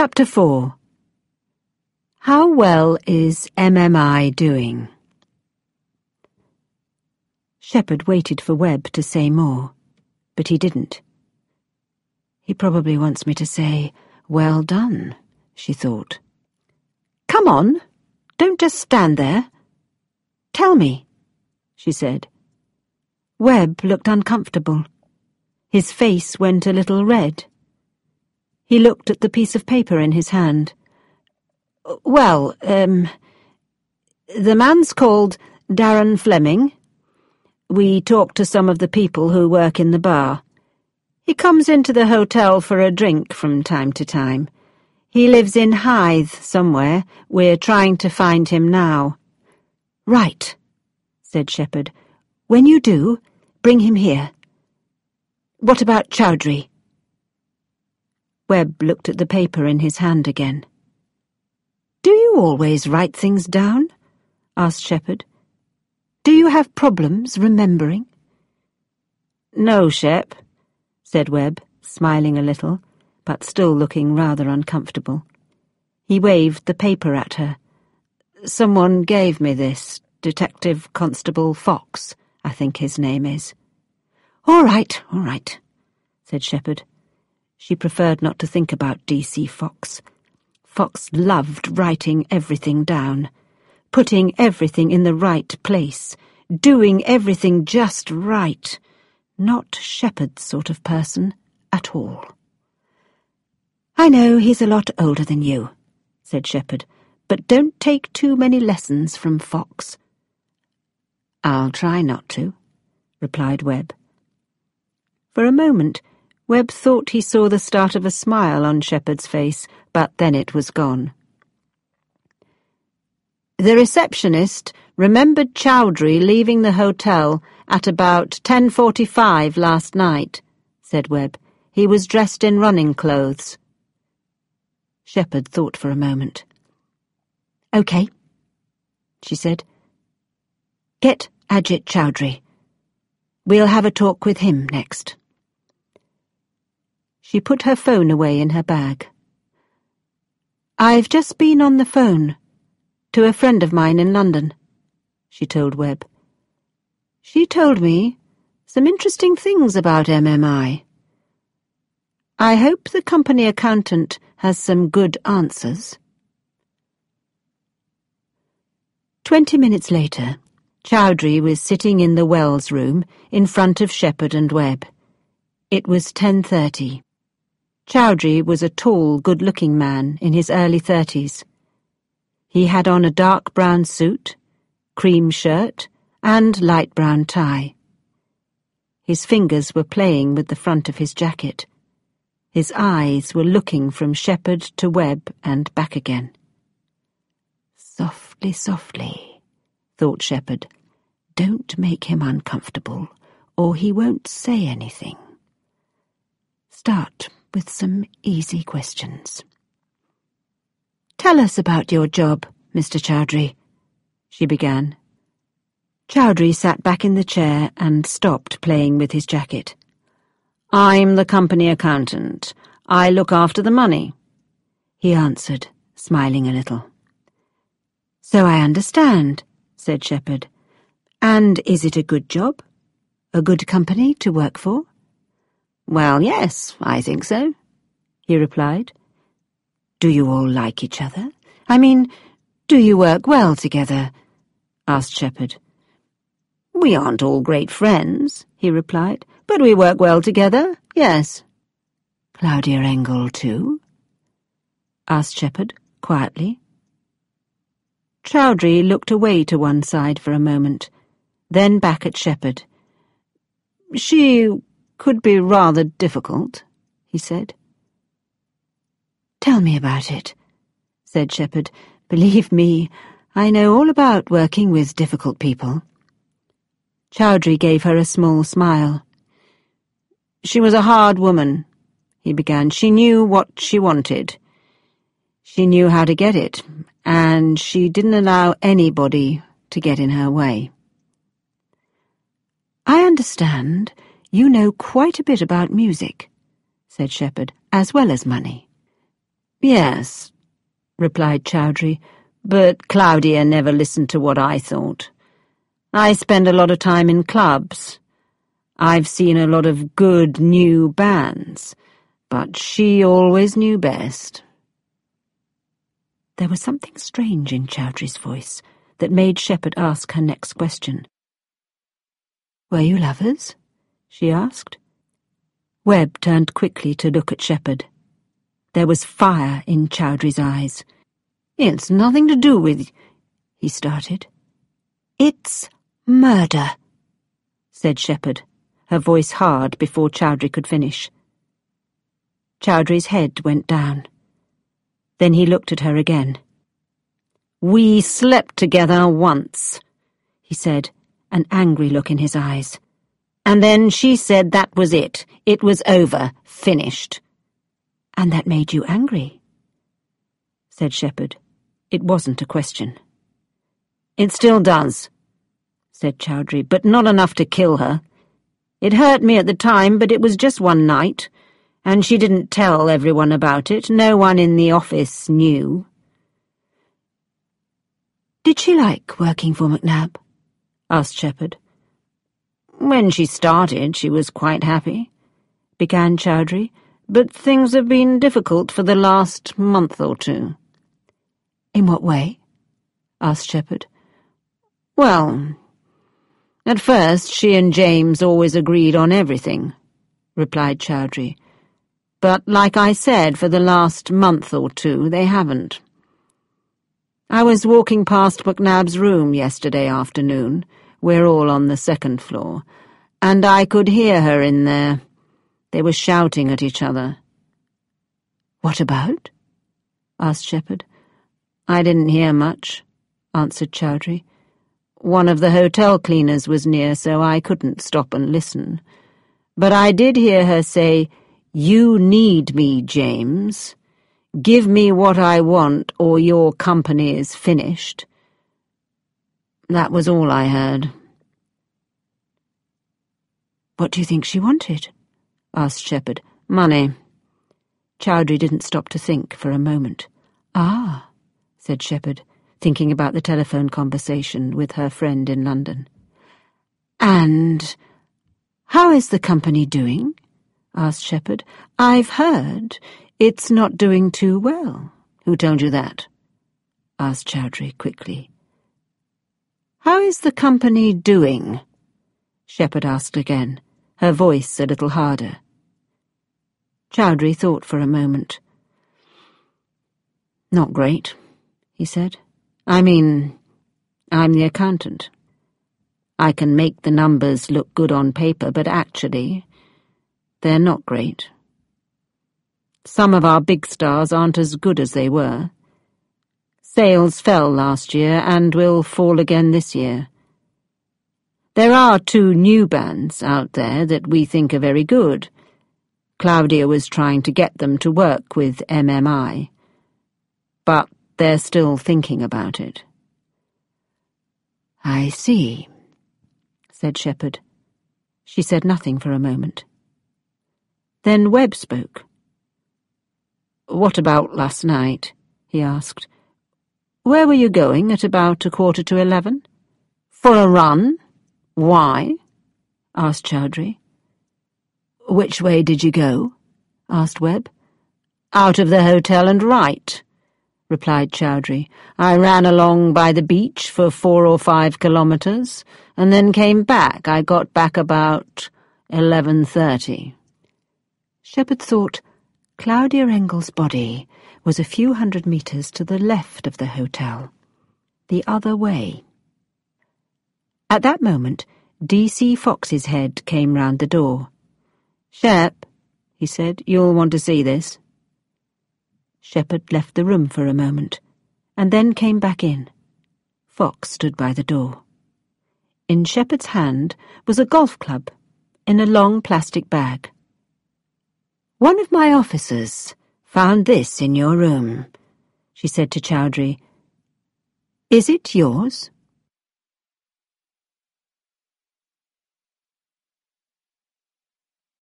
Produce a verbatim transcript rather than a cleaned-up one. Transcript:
Chapter four. How well is M M I doing? Shepherd waited for Webb to say more, but he didn't. He probably wants me to say, "Well done," she thought. "Come on, don't just stand there. Tell me," she said. Webb looked uncomfortable. His face went a little red. He looked at the piece of paper in his hand. "Well, um, the man's called Darren Fleming. We talked to some of the people who work in the bar. He comes into the hotel for a drink from time to time. He lives in Hythe somewhere. We're trying to find him now." "Right," said Shepherd. "When you do, bring him here. What about Chowdhury?" Webb looked at the paper in his hand again. "Do you always write things down?" asked Shepherd. "Do you have problems remembering?" "No, Shep," said Webb, smiling a little, but still looking rather uncomfortable. He waved the paper at her. "Someone gave me this, Detective Constable Fox, I think his name is." "All right, all right," said Shepherd. She preferred not to think about D C Fox. Fox loved writing everything down, putting everything in the right place, doing everything just right. Not Shepherd's sort of person at all. "I know he's a lot older than you," said Shepherd, "but don't take too many lessons from Fox." "I'll try not to," replied Webb. For a moment, Webb thought he saw the start of a smile on Shepherd's face, but then it was gone. "The receptionist remembered Chowdhury leaving the hotel at about ten forty-five last night," said Webb. "He was dressed in running clothes." Shepherd thought for a moment. "OK," she said. "Get Ajit Chowdhury. We'll have a talk with him next." She put her phone away in her bag. "I've just been on the phone to a friend of mine in London," she told Webb. "She told me some interesting things about M M I. I hope the company accountant has some good answers." Twenty minutes later, Chowdhury was sitting in the Wells room in front of Shepherd and Webb. It was ten thirty. Chowdhury was a tall, good-looking man in his early thirties. He had on a dark brown suit, cream shirt, and light brown tie. His fingers were playing with the front of his jacket. His eyes were looking from Shepherd to Webb and back again. "Softly, softly," thought Shepherd. "Don't make him uncomfortable, or he won't say anything. Start with some easy questions." "Tell us about your job, Mister Chowdhury," she began. Chowdhury sat back in the chair and stopped playing with his jacket. "I'm the company accountant. I look after the money," he answered, smiling a little. "So I understand," said Shepherd. "And is it a good job? A good company to work for?" "Well, yes, I think so," he replied. "Do you all like each other? I mean, do you work well together?" asked Shepherd. "We aren't all great friends," he replied, "but we work well together, yes." "Claudia Engel, too?" asked Shepherd, quietly. Chowdhury looked away to one side for a moment, then back at Shepherd. "She could be rather difficult," he said. "Tell me about it," said Shepherd. "Believe me, I know all about working with difficult people." Chowdhury gave her a small smile. "She was a hard woman," he began. "She knew what she wanted. She knew how to get it, and she didn't allow anybody to get in her way." "I understand you know quite a bit about music," said Shepherd, "as well as money." "Yes," replied Chowdhury, "but Claudia never listened to what I thought. I spend a lot of time in clubs. I've seen a lot of good new bands, but she always knew best." There was something strange in Chowdhury's voice that made Shepherd ask her next question. "Were you lovers?" she asked. Webb turned quickly to look at Shepherd. There was fire in Chowdhury's eyes. "It's nothing to do with—" he started. "It's murder," said Shepherd, her voice hard before Chowdhury could finish. Chowdhury's head went down. Then he looked at her again. "We slept together once," he said, an angry look in his eyes. "And then she said that was it. It was over. Finished." "And that made you angry?" said Shepherd. It wasn't a question. "It still does," said Chowdhury, "but not enough to kill her. It hurt me at the time, but it was just one night. And she didn't tell everyone about it. No one in the office knew." "Did she like working for McNab?" asked Shepherd. "When she started, she was quite happy," began Chowdhury, "but things have been difficult for the last month or two." "In what way?" asked Shepherd. "Well, at first she and James always agreed on everything," replied Chowdhury. "But like I said, for the last month or two they haven't. I was walking past McNab's room yesterday afternoon. We're all on the second floor, and I could hear her in there. They were shouting at each other." "What about?" asked Shepherd. "I didn't hear much," answered Chowdhury. "One of the hotel cleaners was near, so I couldn't stop and listen. But I did hear her say, 'You need me, James. Give me what I want, or your company is finished.' That was all I heard." "What do you think she wanted?" asked Shepherd. "Money." Chowdhury didn't stop to think for a moment. "Ah," said Shepherd, thinking about the telephone conversation with her friend in London. "And how is the company doing?" asked Shepherd. "I've heard it's not doing too well." "Who told you that?" asked Chowdhury quickly. "How is the company doing?" Shepherd asked again, her voice a little harder. Chowdhury thought for a moment. "Not great," he said. "I mean, I'm the accountant. I can make the numbers look good on paper, but actually, they're not great. Some of our big stars aren't as good as they were. Sales fell last year and will fall again this year. There are two new bands out there that we think are very good. Claudia was trying to get them to work with M M I. But they're still thinking about it." "I see," said Shepherd. She said nothing for a moment. Then Webb spoke. "What about last night?" he asked. "Where were you going at about a quarter to eleven?" "For a run. Why?" asked Chowdhury. "Which way did you go?" asked Webb. "Out of the hotel and right," replied Chowdhury. "I ran along by the beach for four or five kilometres, and then came back. I got back about eleven thirty. Shepherd thought Claudia Engel's body was a few hundred metres to the left of the hotel, the other way. At that moment, D C Fox's head came round the door. "Shep," he said, "you'll want to see this." Shepherd left the room for a moment, and then came back in. Fox stood by the door. In Shepherd's hand was a golf club in a long plastic bag. "One of my officers found this in your room," she said to Chowdhury. "Is it yours?"